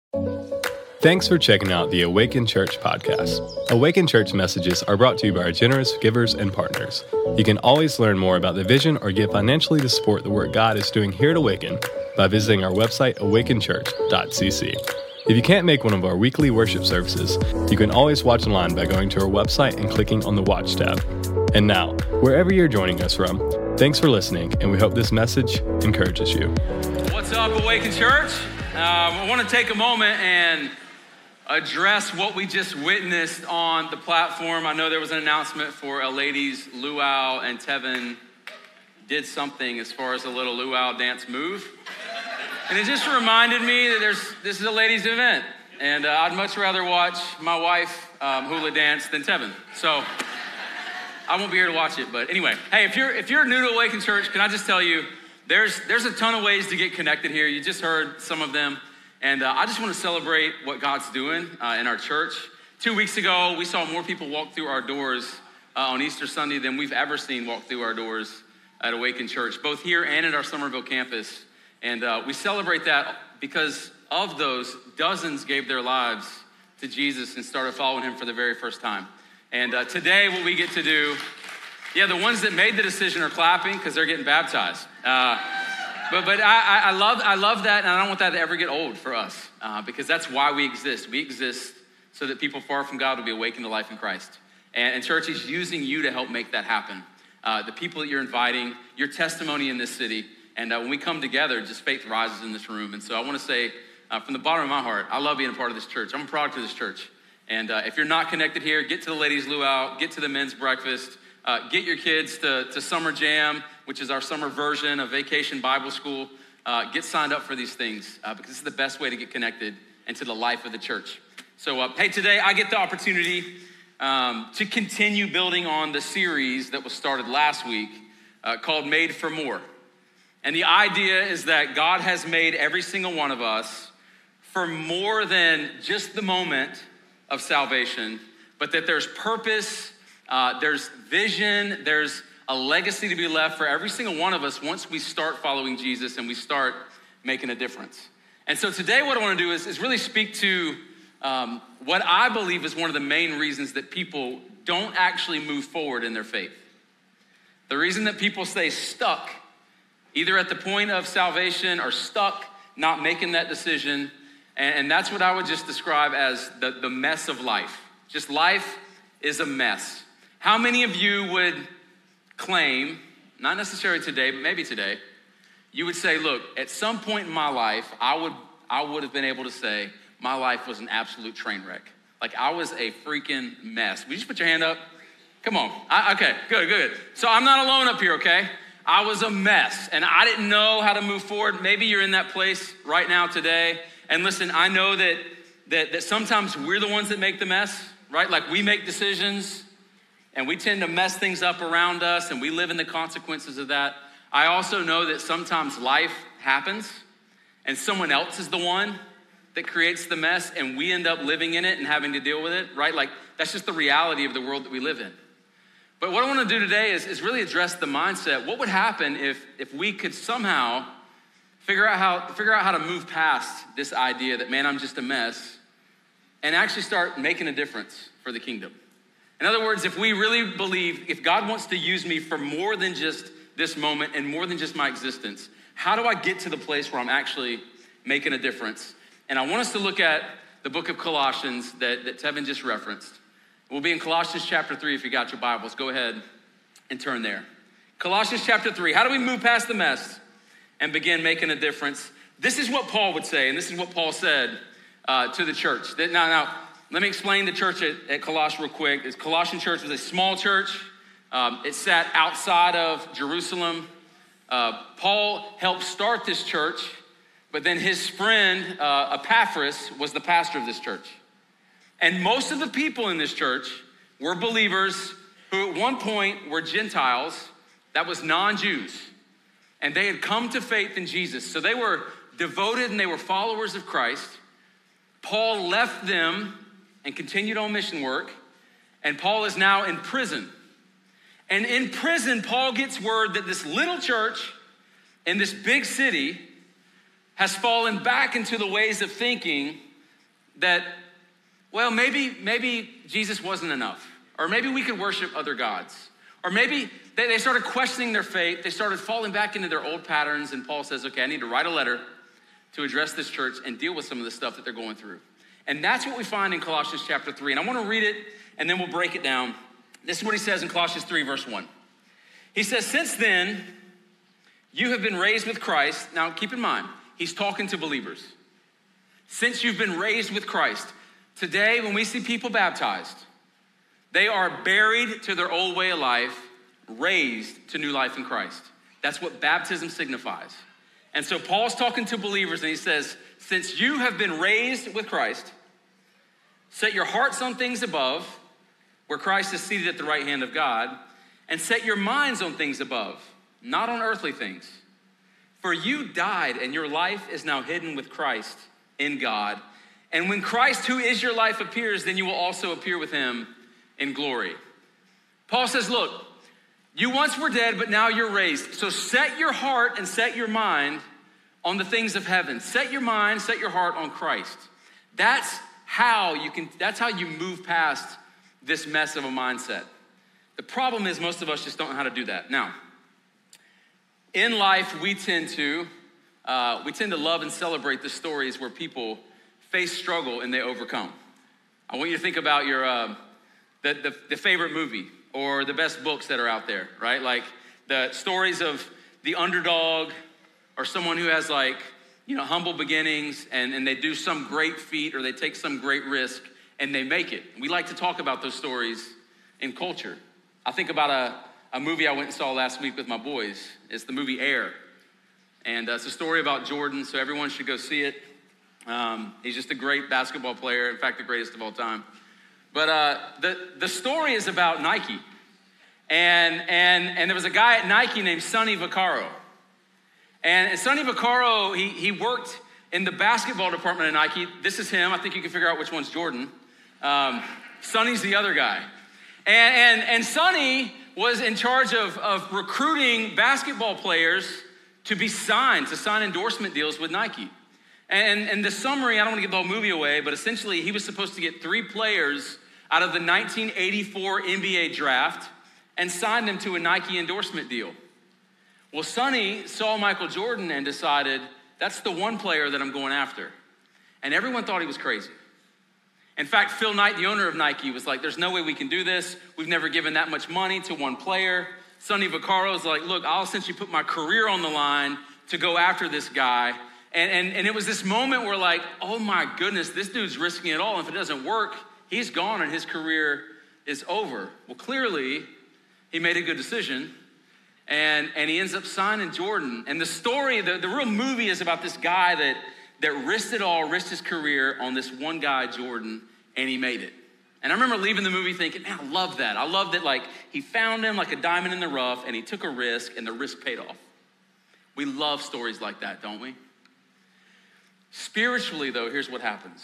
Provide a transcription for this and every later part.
Thanks for checking out the Awaken Church podcast. Awaken Church messages are brought to you by our generous givers and partners. You can always learn more about the vision or give financially to support the work God is doing here at Awaken by visiting our website, awakenchurch.cc. If you can't make one of our weekly worship services, you can always watch online by going to our website and clicking on the Watch tab. And now, wherever you're joining us from, thanks for listening, and we hope this message encourages you. What's up, Awaken Church? I want to take a moment and address what we just witnessed on the platform. I know there was an announcement for a ladies' luau, and Tevin did something as far as a little luau dance move. And it just reminded me that this is a ladies' event, and I'd much rather watch my wife hula dance than Tevin. So I won't be here to watch it, but anyway. Hey, if you're new to Awaken Church, can I just tell you, there's a ton of ways to get connected here. You just heard some of them. And I just want to celebrate what God's doing in our church. 2 weeks ago, we saw more people walk through our doors on Easter Sunday than we've ever seen walk through our doors at Awaken Church, both here and at our Somerville campus. And we celebrate that because of those, dozens gave their lives to Jesus and started following him for the very first time. And today, what we get to do, the ones that made the decision are clapping because they're getting baptized. But I love that, and I don't want that to ever get old for us because that's why we exist. We exist so that people far from God will be awakened to life in Christ. And church is using you to help make that happen. The people that you're inviting, your testimony in this city, and when we come together, just faith rises in this room. And so I want to say from the bottom of my heart, I love being a part of this church. I'm a product of this church. And if you're not connected here, get to the ladies' luau, get to the men's breakfast, get your kids to Summer Jam, which is our summer version of Vacation Bible School. Get signed up for these things because this is the best way to get connected into the life of the church. So, hey, today I get the opportunity to continue building on the series that was started last week called Made for More. And the idea is that God has made every single one of us for more than just the moment of salvation, but that there's purpose, there's vision, there's a legacy to be left for every single one of us once we start following Jesus and we start making a difference. And so today what I want to do is really speak to what I believe is one of the main reasons that people don't actually move forward in their faith. The reason that people stay stuck, either at the point of salvation or stuck not making that decision, and that's what I would just describe as the mess of life. Just life is a mess. How many of you would claim, not necessarily today, but maybe today, you would say, look, at some point in my life, I would have been able to say my life was an absolute train wreck. Like I was a freaking mess. Would you just put your hand up? Come on. Okay, good. So I'm not alone up here, okay? I was a mess and I didn't know how to move forward. Maybe you're in that place right now today. And listen, I know that sometimes we're the ones that make the mess, right? Like we make decisions and we tend to mess things up around us and we live in the consequences of that. I also know that sometimes life happens and someone else is the one that creates the mess and we end up living in it and having to deal with it, right? Like that's just the reality of the world that we live in. But what I want to do today is really address the mindset. What would happen if we could somehow figure out how to move past this idea that, man, I'm just a mess and actually start making a difference for the kingdom? In other words, if we really believe, if God wants to use me for more than just this moment and more than just my existence, how do I get to the place where I'm actually making a difference? And I want us to look at the book of Colossians that Tevin just referenced. We'll be in Colossians chapter 3 if you got your Bibles. Go ahead and turn there. Colossians chapter 3. How do we move past the mess and begin making a difference? This is what Paul would say, and this is what Paul said to the church. Now, let me explain the church at Colossus real quick. The Colossian church was a small church. It sat outside of Jerusalem. Paul helped start this church, but then his friend Epaphras was the pastor of this church. And most of the people in this church were believers who at one point were Gentiles, that was non-Jews. And they had come to faith in Jesus. So they were devoted and they were followers of Christ. Paul left them and continued on mission work. And Paul is now in prison. And in prison, Paul gets word that this little church in this big city has fallen back into the ways of thinking that, well, maybe Jesus wasn't enough, or maybe we could worship other gods, or maybe they started questioning their faith. They started falling back into their old patterns, and Paul says, okay, I need to write a letter to address this church and deal with some of the stuff that they're going through. And that's what we find in Colossians chapter 3. And I want to read it, and then we'll break it down. This is what he says in Colossians 3, verse 1. He says, since then, you have been raised with Christ. Now, keep in mind, he's talking to believers. Since you've been raised with Christ. Today, when we see people baptized, they are buried to their old way of life, raised to new life in Christ. That's what baptism signifies. And so Paul's talking to believers, and he says, since you have been raised with Christ, set your hearts on things above, where Christ is seated at the right hand of God, and set your minds on things above, not on earthly things. For you died, and your life is now hidden with Christ in God. And when Christ, who is your life, appears, then you will also appear with him in glory. Paul says, look, you once were dead, but now you're raised. So set your heart and set your mind on the things of heaven. Set your mind, set your heart on Christ. That's how you move past this mess of a mindset. The problem is most of us just don't know how to do that. Now, in life, we tend to love and celebrate the stories where people face struggle and they overcome. I want you to think about your the favorite movie or the best books that are out there, right? Like the stories of the underdog or someone who has humble beginnings and they do some great feat or they take some great risk and they make it. We like to talk about those stories in culture. I think about a movie I went and saw last week with my boys. It's the movie Air. And it's a story about Jordan, so everyone should go see it. He's just a great basketball player, in fact, the greatest of all time. But the story is about Nike. And there was a guy at Nike named Sonny Vaccaro. And Sonny Vaccaro, he worked in the basketball department at Nike. This is him. I think you can figure out which one's Jordan. Sonny's the other guy. And Sonny was in charge of recruiting basketball players to sign endorsement deals with Nike. And the summary, I don't want to give the whole movie away, but essentially he was supposed to get 3 players out of the 1984 NBA draft and sign them to a Nike endorsement deal. Well, Sonny saw Michael Jordan and decided, that's the one player that I'm going after. And everyone thought he was crazy. In fact, Phil Knight, the owner of Nike, was like, there's no way we can do this. We've never given that much money to one player. Sonny Vaccaro is like, look, I'll essentially put my career on the line to go after this guy. And it was this moment where like, oh my goodness, this dude's risking it all. And if it doesn't work, he's gone and his career is over. Well, clearly, he made a good decision. And he ends up signing Jordan. And the story, the real movie is about this guy that risked it all, risked his career on this one guy, Jordan, and he made it. And I remember leaving the movie thinking, man, I love that. I love that like he found him like a diamond in the rough and he took a risk and the risk paid off. We love stories like that, don't we? Spiritually though, here's what happens.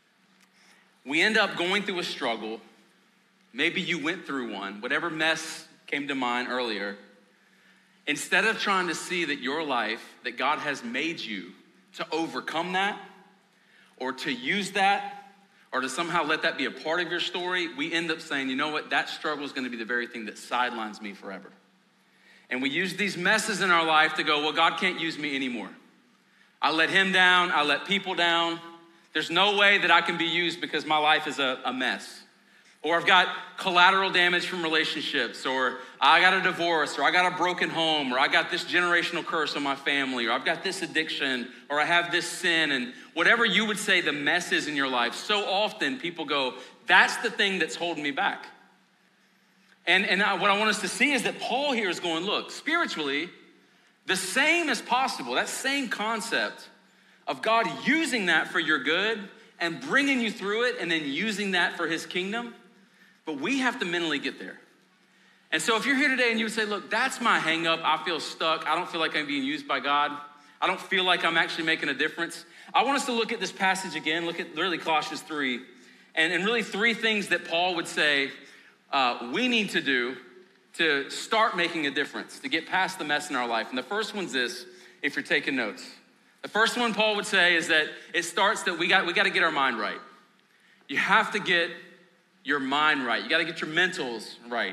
We end up going through a struggle. Maybe you went through one, whatever mess came to mind earlier. Instead of trying to see that your life, that God has made you to overcome that or to use that or to somehow let that be a part of your story, we end up saying, you know what, that struggle is going to be the very thing that sidelines me forever. And we use these messes in our life to go, well, God can't use me anymore. I let him down, I let people down. There's no way that I can be used because my life is a mess. Or I've got collateral damage from relationships, or I got a divorce, or I got a broken home, or I got this generational curse on my family, or I've got this addiction, or I have this sin, and whatever you would say the mess is in your life, so often people go, that's the thing that's holding me back. And what I want us to see is that Paul here is going, look, spiritually, the same is possible, that same concept of God using that for your good and bringing you through it and then using that for his kingdom. But we have to mentally get there. And so if you're here today and you would say, look, that's my hang up. I feel stuck. I don't feel like I'm being used by God. I don't feel like I'm actually making a difference. I want us to look at this passage again, look at really Colossians 3, and really 3 things that Paul would say we need to do to start making a difference, to get past the mess in our life. And the first one's this, if you're taking notes. The first one Paul would say is that it starts that we got to get our mind right. You have to get your mind right. You got to get your mentals right.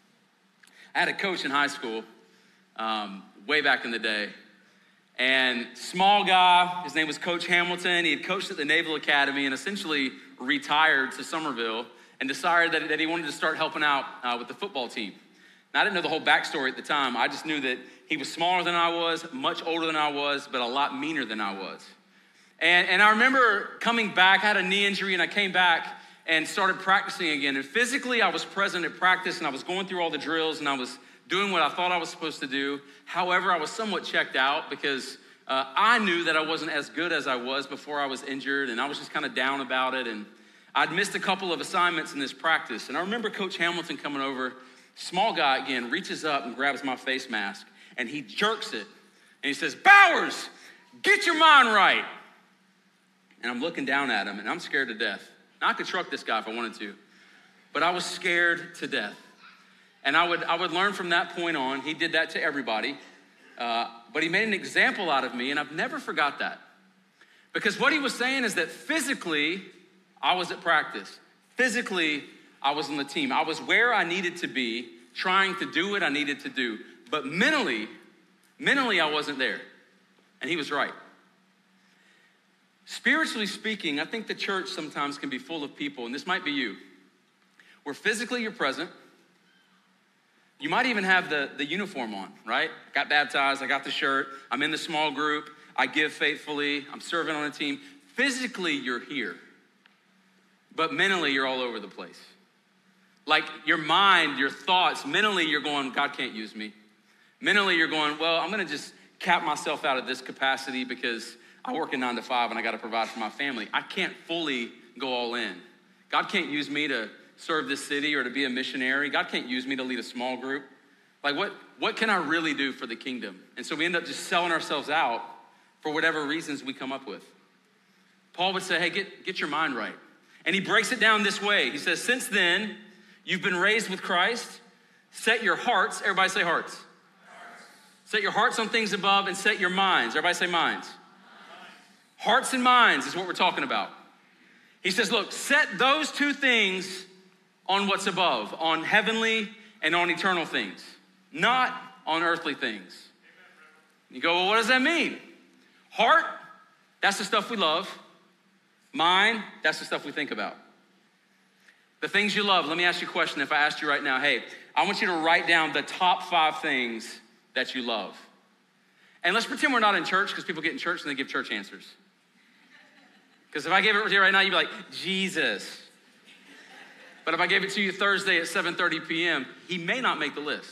I had a coach in high school way back in the day. And small guy, his name was Coach Hamilton. He had coached at the Naval Academy and essentially retired to Somerville and decided that he wanted to start helping out with the football team. Now, I didn't know the whole backstory at the time. I just knew that he was smaller than I was, much older than I was, but a lot meaner than I was. And I remember coming back, I had a knee injury, and I came back and started practicing again. And physically, I was present at practice, and I was going through all the drills, and I was doing what I thought I was supposed to do. However, I was somewhat checked out because I knew that I wasn't as good as I was before I was injured, and I was just kind of down about it. And I'd missed a couple of assignments in this practice. And I remember Coach Hamilton coming over, small guy again, reaches up and grabs my face mask, and he jerks it. And he says, "Bowers, get your mind right." And I'm looking down at him, and I'm scared to death. Now, I could truck this guy if I wanted to, but I was scared to death. And I would learn from that point on. He did that to everybody, but he made an example out of me, and I've never forgot that. Because what he was saying is that physically, I was at practice. Physically, I was on the team. I was where I needed to be, trying to do what I needed to do. But mentally, I wasn't there. And he was right. Spiritually speaking, I think the church sometimes can be full of people, and this might be you, where physically you're present. You might even have the uniform on, right? I got baptized, I got the shirt, I'm in the small group, I give faithfully, I'm serving on a team. Physically, you're here, but mentally, you're all over the place. Like your mind, your thoughts, mentally, you're going, God can't use me. Mentally, you're going, well, I'm gonna just cap myself out of this capacity because I work a 9 to 5 and I gotta provide for my family. I can't fully go all in. God can't use me to serve this city or to be a missionary. God can't use me to lead a small group. Like what can I really do for the kingdom? And so we end up just selling ourselves out for whatever reasons we come up with. Paul would say, hey, get your mind right. And he breaks it down this way. He says, since then, you've been raised with Christ. Set your hearts, everybody say hearts. Set your hearts on things above and set your minds. Everybody say minds. Hearts and minds is what we're talking about. He says, look, set those two things on what's above, on heavenly and on eternal things, not on earthly things. You go, well, what does that mean? Heart, that's the stuff we love. Mind, that's the stuff we think about. The things you love. Let me ask you a question. If I asked you right now, hey, I want you to write down the top 5 things that you love. And let's pretend we're not in church, because people get in church and they give church answers. Because if I gave it to you right now, you'd be like, Jesus. But if I gave it to you Thursday at 7:30 p.m., he may not make the list.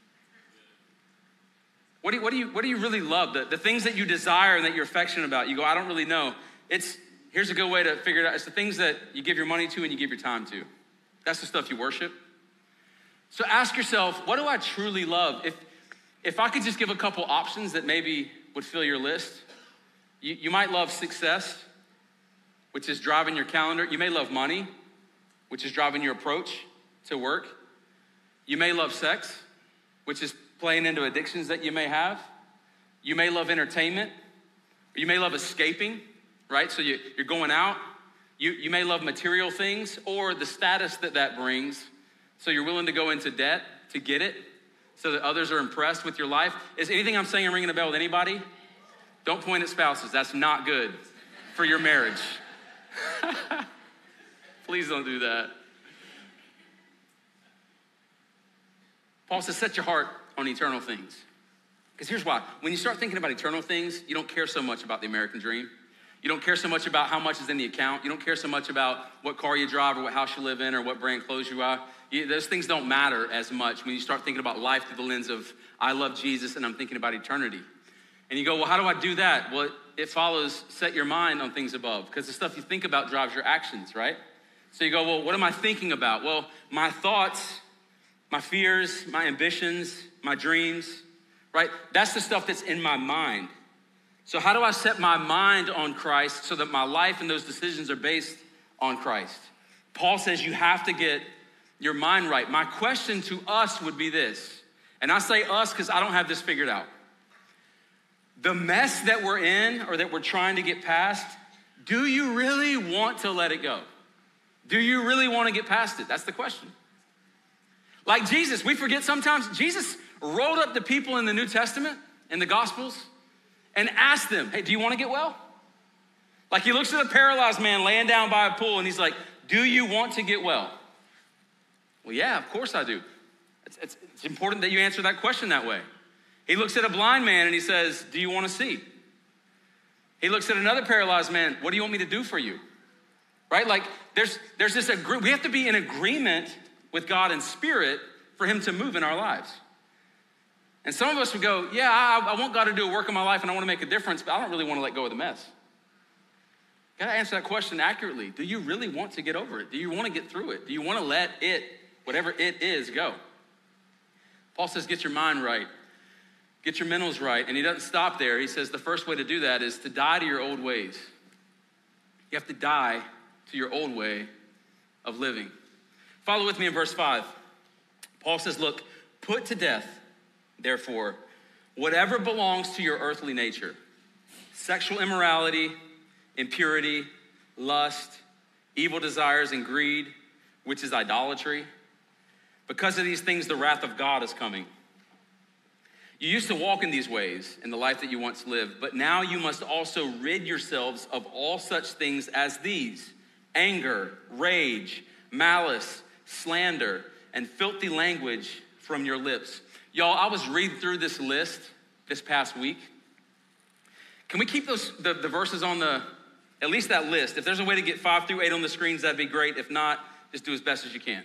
What do you really love? The things that you desire and that you're affectionate about. You go, I don't really know. Here's a good way to figure it out. It's the things that you give your money to and you give your time to. That's the stuff you worship. So ask yourself, what do I truly love? If I could just give a couple options that maybe would fill your list, you might love success, which is driving your calendar. You may love money, which is driving your approach to work. You may love sex, which is playing into addictions that you may have. You may love entertainment. You may love escaping, right? So you're going out. You may love material things or the status that brings. So you're willing to go into debt to get it so that others are impressed with your life. Is anything I'm saying ringing a bell with anybody? Don't point at spouses. That's not good for your marriage. Please don't do that. Paul says, set your heart on eternal things. Because here's why. When you start thinking about eternal things, you don't care so much about the American dream. You don't care so much about how much is in the account. You don't care so much about what car you drive or what house you live in or what brand clothes you buy. Those things don't matter as much when you start thinking about life through the lens of, I love Jesus and I'm thinking about eternity. And you go, well, how do I do that? Well, it follows, set your mind on things above, because the stuff you think about drives your actions, right? So you go, well, what am I thinking about? Well, my thoughts, my fears, my ambitions, my dreams, right? That's the stuff that's in my mind. So how do I set my mind on Christ so that my life and those decisions are based on Christ? Paul says you have to get your mind right. My question to us would be this, and I say us because I don't have this figured out. The mess that we're in or that we're trying to get past, do you really want to let it go? Do you really want to get past it? That's the question. Like Jesus, we forget sometimes, Jesus rolled up the people in the New Testament, in the Gospels, and asked them, hey, do you want to get well? Like he looks at a paralyzed man laying down by a pool and he's like, do you want to get well? Well, yeah, of course I do. It's important that you answer that question that way. He looks at a blind man and he says, do you want to see? He looks at another paralyzed man, what do you want me to do for you? Right? Like there's this, we have to be in agreement with God in spirit for him to move in our lives. And some of us would go, yeah, I want God to do a work in my life and I want to make a difference, but I don't really want to let go of the mess. You gotta answer that question accurately. Do you really want to get over it? Do you want to get through it? Do you want to let it, whatever it is, go? Paul says, get your mind right. Get your mentals right. And he doesn't stop there. He says the first way to do that is to die to your old ways. You have to die to your old way of living. Follow with me in verse 5. Paul says, look, put to death, therefore, whatever belongs to your earthly nature. Sexual immorality, impurity, lust, evil desires, and greed, which is idolatry. Because of these things, the wrath of God is coming. You used to walk in these ways in the life that you once lived, but now you must also rid yourselves of all such things as these: anger, rage, malice, slander, and filthy language from your lips. Y'all, I was reading through this list this past week. Can we keep the verses on at least that list? If there's a way to get 5 through 8 on the screens, that'd be great. If not, just do as best as you can.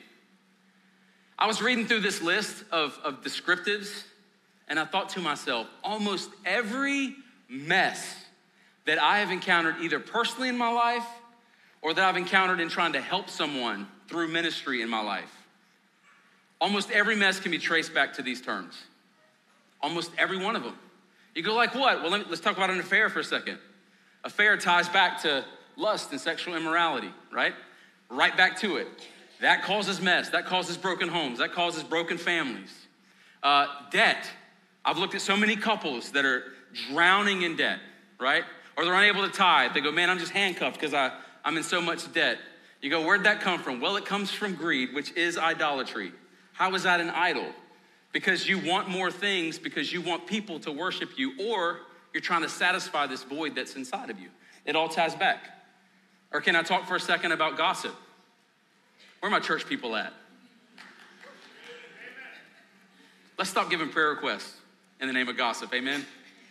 I was reading through this list of descriptives, and I thought to myself, almost every mess that I have encountered either personally in my life or that I've encountered in trying to help someone through ministry in my life, almost every mess can be traced back to these terms. Almost every one of them. You go like what? Well, let's talk about an affair for a second. Affair ties back to lust and sexual immorality, right? Right back to it. That causes mess. That causes broken homes. That causes broken families. Debt. I've looked at so many couples that are drowning in debt, right? Or they're unable to tithe. They go, man, I'm just handcuffed because I'm in so much debt. You go, where'd that come from? Well, it comes from greed, which is idolatry. How is that an idol? Because you want more things, because you want people to worship you, or you're trying to satisfy this void that's inside of you. It all ties back. Or can I talk for a second about gossip? Where are my church people at? Let's stop giving prayer requests in the name of gossip, amen?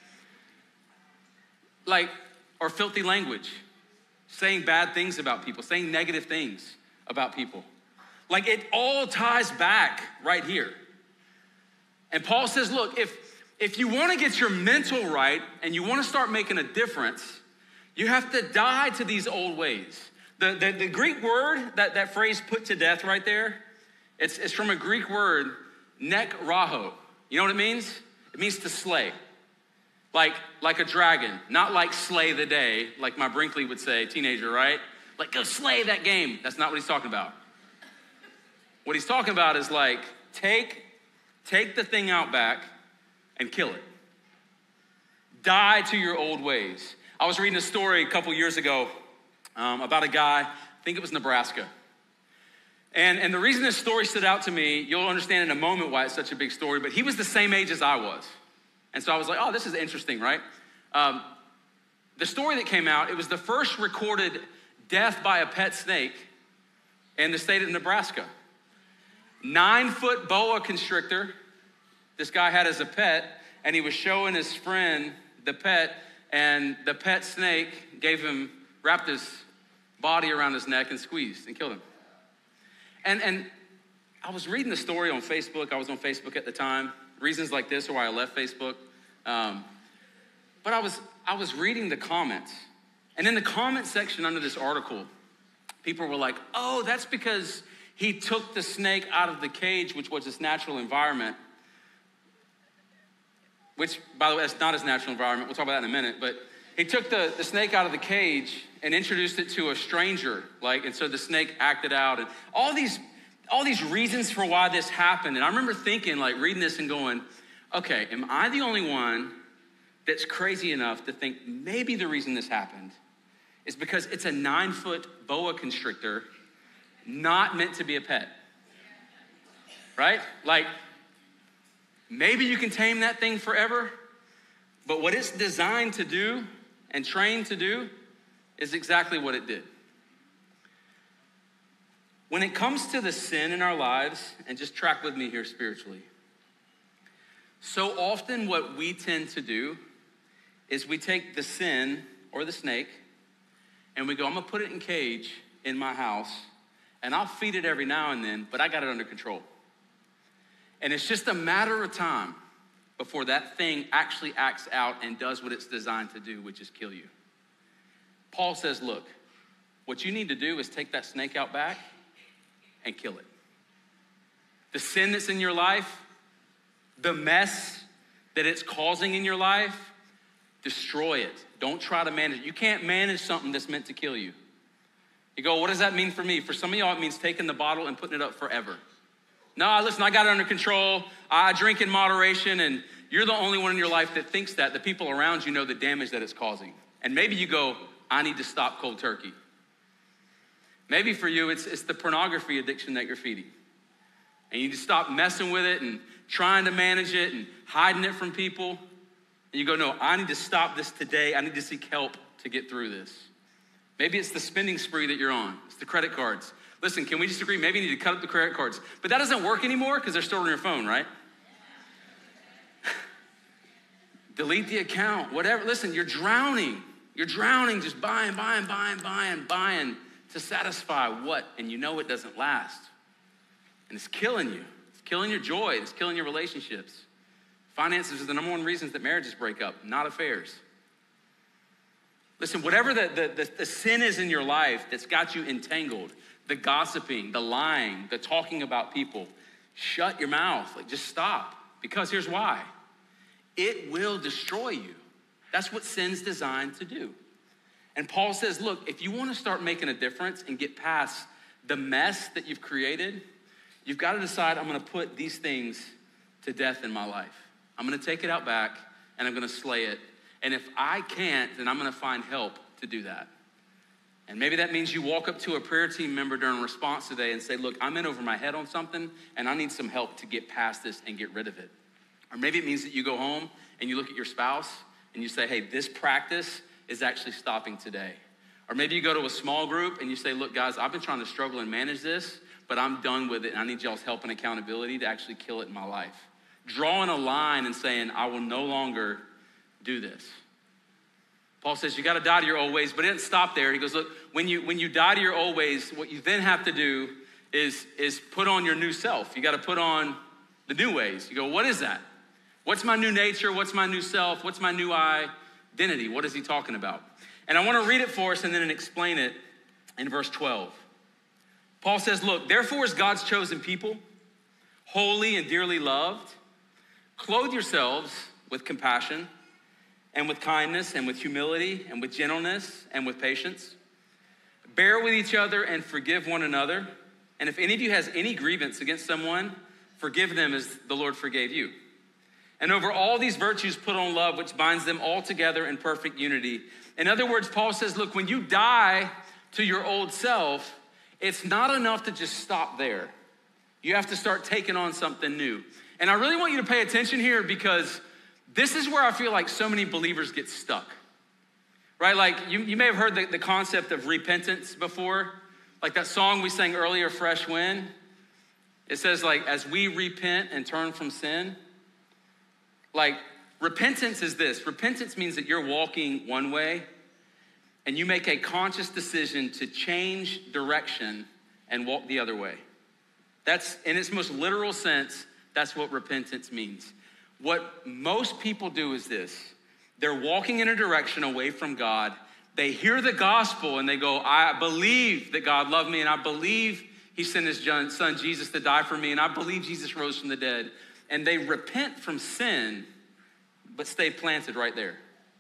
Or filthy language, saying bad things about people, saying negative things about people. It all ties back right here. And Paul says, look, if you want to get your mental right and you want to start making a difference, you have to die to these old ways. The Greek word, that phrase put to death right there, it's from a Greek word, nekraho. You know what it means? It means to slay. Like a dragon, not like slay the day, like my Brinkley would say, teenager, right? Like go slay that game. That's not what he's talking about. What he's talking about is take the thing out back and kill it. Die to your old ways. I was reading a story a couple years ago about a guy, I think it was Nebraska. And the reason this story stood out to me, you'll understand in a moment why it's such a big story, but he was the same age as I was. And so I was like, oh, this is interesting, right? The story that came out, it was the first recorded death by a pet snake in the state of Nebraska. 9-foot boa constrictor, this guy had as a pet, and he was showing his friend the pet, and the pet snake wrapped his body around his neck and squeezed and killed him. And I was reading the story on Facebook. I was on Facebook at the time. Reasons like this are why I left Facebook. But I was reading the comments. And in the comment section under this article, people were like, oh, that's because he took the snake out of the cage, which was its natural environment. Which, by the way, that's not his natural environment. We'll talk about that in a minute. But he took the snake out of the cage and introduced it to a stranger. And so the snake acted out. And all these reasons for why this happened. And I remember thinking, reading this and going, okay, am I the only one that's crazy enough to think maybe the reason this happened is because it's a 9-foot boa constrictor not meant to be a pet, right? Like, maybe you can tame that thing forever, but what it's designed to do and trained to do is exactly what it did. When it comes to the sin in our lives, and just track with me here spiritually, so often what we tend to do is we take the sin or the snake and we go, I'm gonna put it in a cage in my house and I'll feed it every now and then, but I got it under control. And it's just a matter of time before that thing actually acts out and does what it's designed to do, which is kill you. Paul says, look, what you need to do is take that snake out back and kill it. The sin that's in your life, the mess that it's causing in your life, destroy it. Don't try to manage it. You can't manage something that's meant to kill you. You go, what does that mean for me? For some of y'all, it means taking the bottle and putting it up forever. No, listen, I got it under control. I drink in moderation, and you're the only one in your life that thinks that. The people around you know the damage that it's causing. And maybe you go, I need to stop cold turkey. Maybe for you, it's the pornography addiction that you're feeding. And you just stop messing with it and trying to manage it and hiding it from people. And you go, no, I need to stop this today. I need to seek help to get through this. Maybe it's the spending spree that you're on. It's the credit cards. Listen, can we just agree? Maybe you need to cut up the credit cards. But that doesn't work anymore because they're still on your phone, right? Delete the account, whatever. Listen, you're drowning. You're drowning just buying to satisfy what? And you know it doesn't last. And it's killing you. It's killing your joy. It's killing your relationships. Finances are the number one reasons that marriages break up, not affairs. Listen, whatever the sin is in your life that's got you entangled, the gossiping, the lying, the talking about people, shut your mouth. Like, just stop. Because here's why. It will destroy you. That's what sin's designed to do. And Paul says, look, if you want to start making a difference and get past the mess that you've created, you've got to decide, I'm going to put these things to death in my life. I'm going to take it out back and I'm going to slay it. And if I can't, then I'm going to find help to do that. And maybe that means you walk up to a prayer team member during response today and say, look, I'm in over my head on something and I need some help to get past this and get rid of it. Or maybe it means that you go home and you look at your spouse and you say, hey, this practice is actually stopping today. Or maybe you go to a small group and you say, look, guys, I've been trying to struggle and manage this, but I'm done with it and I need y'all's help and accountability to actually kill it in my life. Drawing a line and saying, I will no longer do this. Paul says you got to die to your old ways, but it didn't stop there. He goes, look, when you die to your old ways, what you then have to do is put on your new self. You got to put on the new ways. You go, what is that? What's my new nature? What's my new self? What's my new identity? What is he talking about? And I want to read it for us and then explain it in verse 12. Paul says, look, therefore as God's chosen people, holy and dearly loved, clothe yourselves with compassion and with kindness and with humility and with gentleness and with patience. Bear with each other and forgive one another. And if any of you has any grievance against someone, forgive them as the Lord forgave you. And over all these virtues, put on love, which binds them all together in perfect unity. In other words, Paul says, look, when you die to your old self, it's not enough to just stop there. You have to start taking on something new. And I really want you to pay attention here because this is where I feel like so many believers get stuck, right? Like you may have heard the concept of repentance before. Like that song we sang earlier, Fresh Wind. It says like, as we repent and turn from sin. Like repentance is this. Repentance means that you're walking one way and you make a conscious decision to change direction and walk the other way. That's, in its most literal sense, that's what repentance means. What most people do is this. They're walking in a direction away from God. They hear the gospel and they go, I believe that God loved me and I believe he sent his son Jesus to die for me and I believe Jesus rose from the dead. And they repent from sin, but stay planted right there.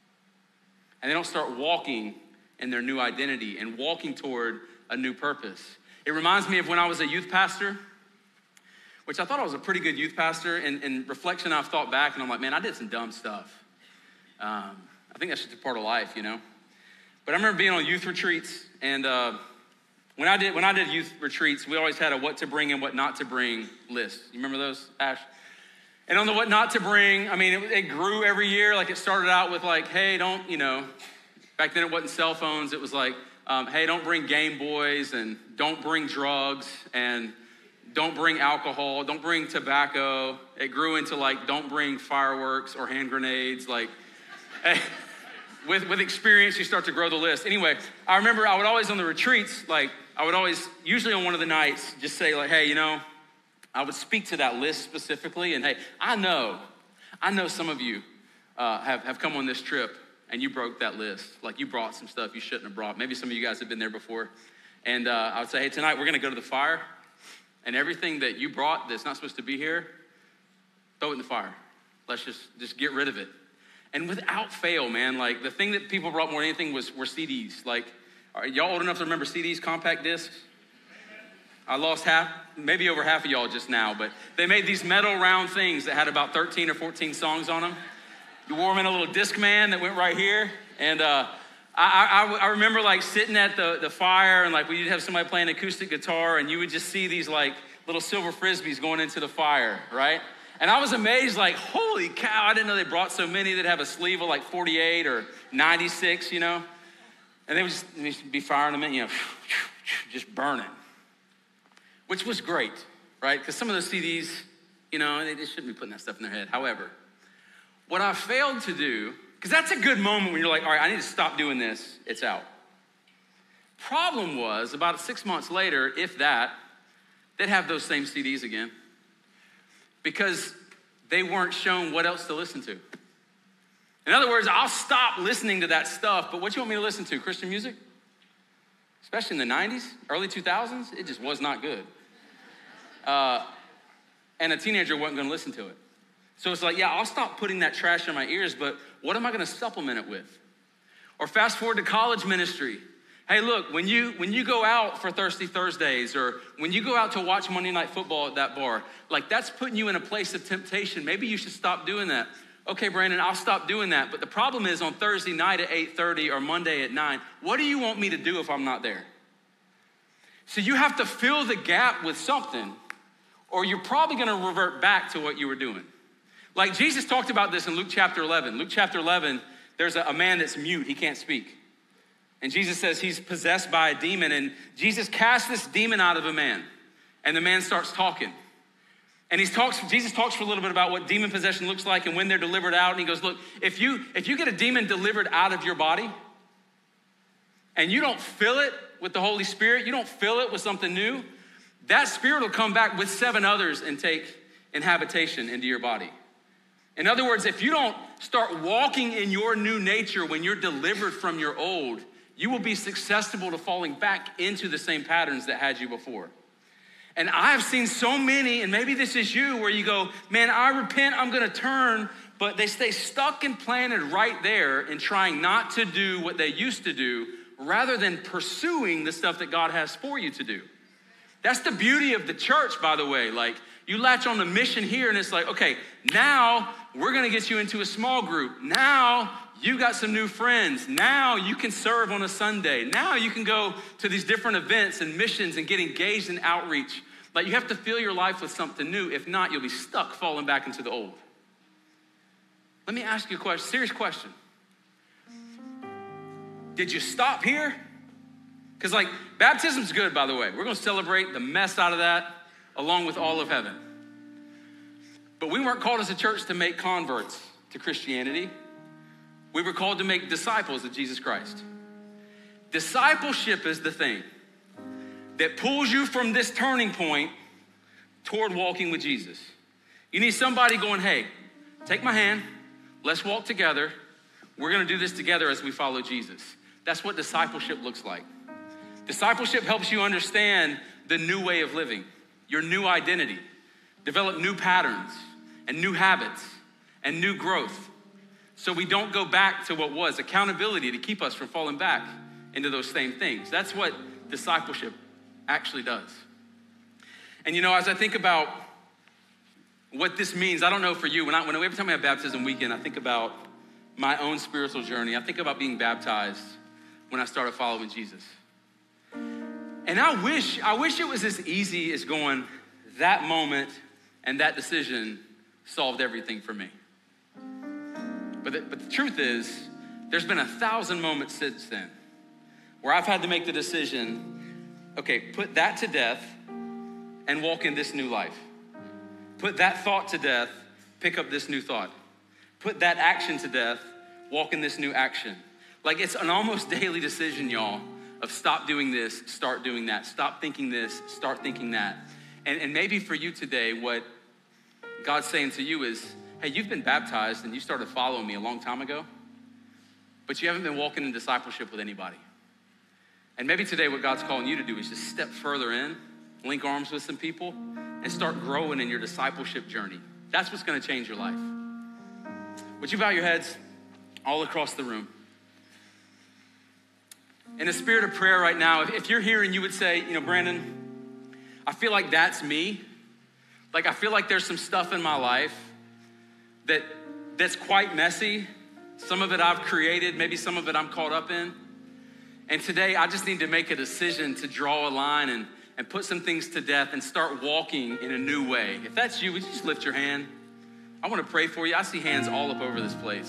And they don't start walking in their new identity and walking toward a new purpose. It reminds me of when I was a youth pastor, which I thought I was a pretty good youth pastor. In reflection, I've thought back and I'm like, man, I did some dumb stuff. I think that's just a part of life, you know? But I remember being on youth retreats and When I did youth retreats, we always had a what to bring and what not to bring list. You remember those, Ash? And on the what not to bring, I mean, it grew every year. Like it started out with like, hey, don't, back then it wasn't cell phones. It was like, hey, don't bring Game Boys and don't bring drugs and don't bring alcohol, don't bring tobacco. It grew into like, don't bring fireworks or hand grenades. Like, hey, with experience, you start to grow the list. Anyway, I remember I would always on the retreats, like I would always, usually on one of the nights, just say like, hey, I would speak to that list specifically. And hey, I know some of you have come on this trip and you broke that list. Like you brought some stuff you shouldn't have brought. Maybe some of you guys have been there before. And I would say, hey, tonight we're gonna go to the fire and everything that you brought that's not supposed to be here, throw it in the fire. Let's just get rid of it. And without fail, man, like the thing that people brought more than anything were CDs. Like, are y'all old enough to remember CDs, compact discs? I lost maybe over half of y'all just now, but they made these metal round things that had about 13 or 14 songs on them. You wore them in a little Discman that went right here. And I remember like sitting at the fire and like we'd have somebody playing acoustic guitar and you would just see these like little silver Frisbees going into the fire, right? And I was amazed, like, holy cow, I didn't know they brought so many that have a sleeve of like 48 or 96, And they would just be firing them in, just burning. Which was great, right? Because some of those CDs, they shouldn't be putting that stuff in their head. However, what I failed to do, because that's a good moment when you're like, all right, I need to stop doing this, it's out. Problem was, about 6 months later, if that, they'd have those same CDs again. Because they weren't shown what else to listen to. In other words, I'll stop listening to that stuff, but what you want me to listen to? Christian music? Especially in the 90s, early 2000s, it just was not good. And a teenager wasn't gonna listen to it. So it's like, yeah, I'll stop putting that trash in my ears, but what am I gonna supplement it with? Or fast forward to college ministry. Hey, look, when you go out for Thirsty Thursdays or when you go out to watch Monday Night Football at that bar, like that's putting you in a place of temptation. Maybe you should stop doing that. Okay, Brandon, I'll stop doing that. But the problem is on Thursday night at 8:30 or Monday at 9, what do you want me to do if I'm not there? So you have to fill the gap with something or you're probably gonna revert back to what you were doing. Like Jesus talked about this in Luke chapter 11. Luke chapter 11, there's a man that's mute, he can't speak. And Jesus says he's possessed by a demon and Jesus casts this demon out of a man and the man starts talking. And Jesus talks for a little bit about what demon possession looks like and when they're delivered out. And he goes, look, if you get a demon delivered out of your body and you don't fill it with the Holy Spirit, you don't fill it with something new, that spirit will come back with 7 others and take inhabitation into your body. In other words, if you don't start walking in your new nature when you're delivered from your old, you will be susceptible to falling back into the same patterns that had you before. And I've seen so many, and maybe this is you, where you go, man, I repent, I'm gonna turn, but they stay stuck and planted right there in trying not to do what they used to do rather than pursuing the stuff that God has for you to do. That's the beauty of the church, by the way. Like, you latch on the mission here and it's like, okay, now we're gonna get you into a small group. Now you got some new friends. Now you can serve on a Sunday. Now you can go to these different events and missions and get engaged in outreach. Like, you have to fill your life with something new. If not, you'll be stuck falling back into the old. Let me ask you a question, serious question. Did you stop here? Because like, baptism's good, by the way. We're gonna celebrate the mess out of that along with all of heaven. But we weren't called as a church to make converts to Christianity. We were called to make disciples of Jesus Christ. Discipleship is the thing that pulls you from this turning point toward walking with Jesus. You need somebody going, hey, take my hand, let's walk together. We're gonna do this together as we follow Jesus. That's what discipleship looks like. Discipleship helps you understand the new way of living, your new identity, develop new patterns and new habits and new growth. So we don't go back to what was, accountability to keep us from falling back into those same things. That's what discipleship actually does. And as I think about what this means, I don't know for you, every time I have baptism weekend, I think about my own spiritual journey. I think about being baptized when I started following Jesus. And I wish it was as easy as going, that moment and that decision solved everything for me. But the truth is, there's been 1,000 moments since then where I've had to make the decision, okay, put that to death and walk in this new life. Put that thought to death, pick up this new thought. Put that action to death, walk in this new action. Like, it's an almost daily decision, y'all, of stop doing this, start doing that. Stop thinking this, start thinking that. And maybe for you today, what God's saying to you is, hey, you've been baptized and you started following me a long time ago, but you haven't been walking in discipleship with anybody. And maybe today what God's calling you to do is just step further in, link arms with some people, and start growing in your discipleship journey. That's what's gonna change your life. Would you bow your heads all across the room? In a spirit of prayer right now, if you're here and you would say, Brandon, I feel like that's me. Like, I feel like there's some stuff in my life that's quite messy. Some of it I've created, maybe some of it I'm caught up in. And today I just need to make a decision to draw a line and put some things to death and start walking in a new way. If that's you, would you just lift your hand? I want to pray for you. I see hands all up over this place.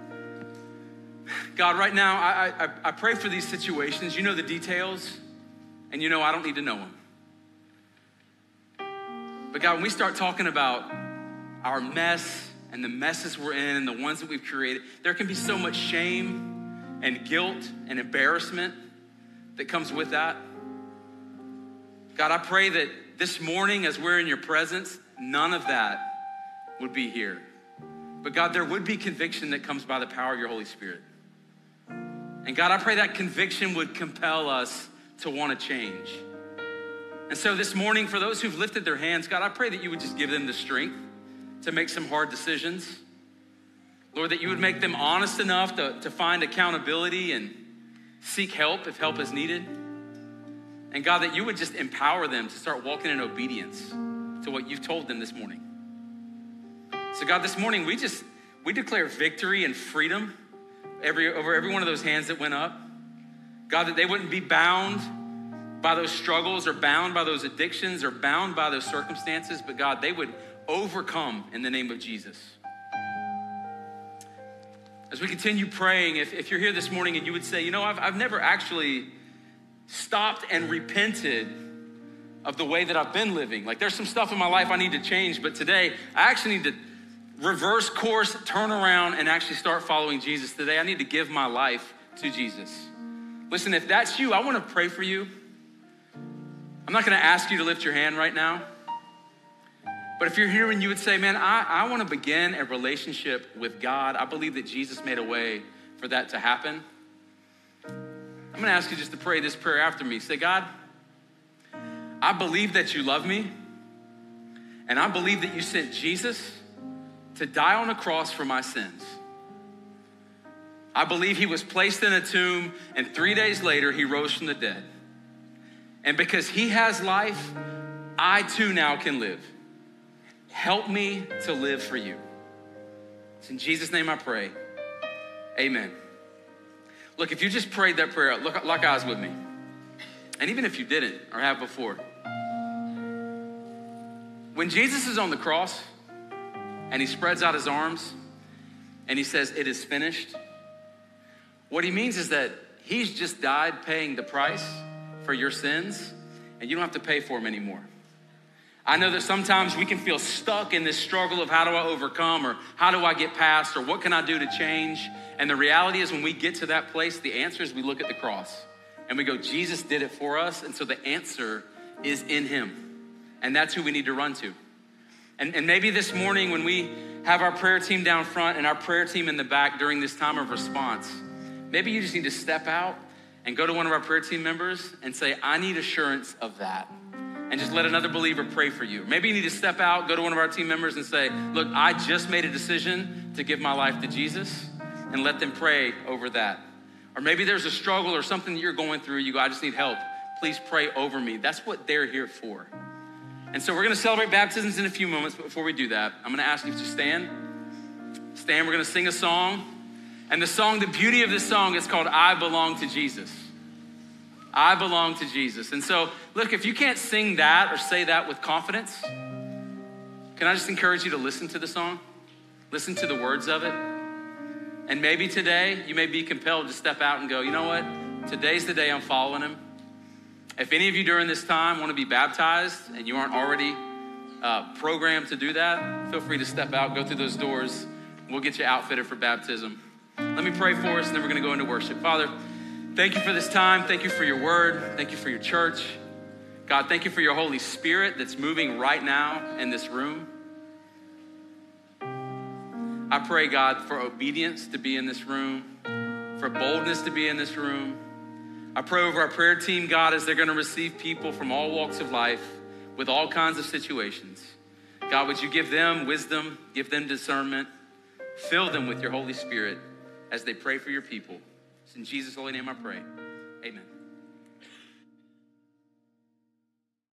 God, right now, I pray for these situations. You know the details, and you know I don't need to know them. But God, when we start talking about our mess and the messes we're in and the ones that we've created, there can be so much shame and guilt and embarrassment that comes with that. God, I pray that this morning as we're in your presence, none of that would be here. But God, there would be conviction that comes by the power of your Holy Spirit. And God, I pray that conviction would compel us to want to change. And so this morning, for those who've lifted their hands, God, I pray that you would just give them the strength to make some hard decisions. Lord, that you would make them honest enough to find accountability and seek help if help is needed. And God, that you would just empower them to start walking in obedience to what you've told them this morning. So God, this morning, we declare victory and freedom over every one of those hands that went up. God, that they wouldn't be bound by those struggles or bound by those addictions or bound by those circumstances, but God, they would overcome in the name of Jesus. As we continue praying, if you're here this morning and you would say, I've never actually stopped and repented of the way that I've been living. Like, there's some stuff in my life I need to change, but today I actually need to reverse course, turn around, and actually start following Jesus. Today I need to give my life to Jesus. Listen, if that's you, I want to pray for you. I'm not going to ask you to lift your hand right now. But if you're here and you would say, man, I want to begin a relationship with God. I believe that Jesus made a way for that to happen. I'm going to ask you just to pray this prayer after me. Say, God, I believe that you love me. And I believe that you sent Jesus to die on a cross for my sins. I believe he was placed in a tomb, and 3 days later, he rose from the dead. And because he has life, I too now can live. Help me to live for you. It's in Jesus' name I pray. Amen. Look, if you just prayed that prayer, lock eyes with me. And even if you didn't or have before, when Jesus is on the cross and he spreads out his arms and he says, it is finished, what he means is that he's just died paying the price for your sins, and you don't have to pay for them anymore. I know that sometimes we can feel stuck in this struggle of how do I overcome, or how do I get past, or what can I do to change? And the reality is when we get to that place, the answer is we look at the cross and we go, Jesus did it for us, and so the answer is in him. And that's who we need to run to. And maybe this morning when we have our prayer team down front and our prayer team in the back during this time of response, maybe you just need to step out and go to one of our prayer team members and say, I need assurance of that. And just let another believer pray for you. Maybe you need to step out, go to one of our team members and say, look, I just made a decision to give my life to Jesus, and let them pray over that. Or maybe there's a struggle or something that you're going through. You go, I just need help. Please pray over me. That's what they're here for. And so we're gonna celebrate baptisms in a few moments, but before we do that, I'm gonna ask you to stand. Stand, we're gonna sing a song. And the beauty of this song is called I Belong to Jesus. I belong to Jesus. And so, look, if you can't sing that or say that with confidence, can I just encourage you to listen to the song? Listen to the words of it. And maybe today you may be compelled to step out and go, you know what? Today's the day I'm following him. If any of you during this time want to be baptized and you aren't already programmed to do that, feel free to step out, go through those doors. We'll get you outfitted for baptism. Let me pray for us, and then we're going to go into worship. Father, thank you for this time. Thank you for your word. Thank you for your church. God, thank you for your Holy Spirit that's moving right now in this room. I pray, God, for obedience to be in this room, for boldness to be in this room. I pray over our prayer team, God, as they're going to receive people from all walks of life with all kinds of situations. God, would you give them wisdom, give them discernment, fill them with your Holy Spirit as they pray for your people. It's in Jesus' holy name I pray. Amen.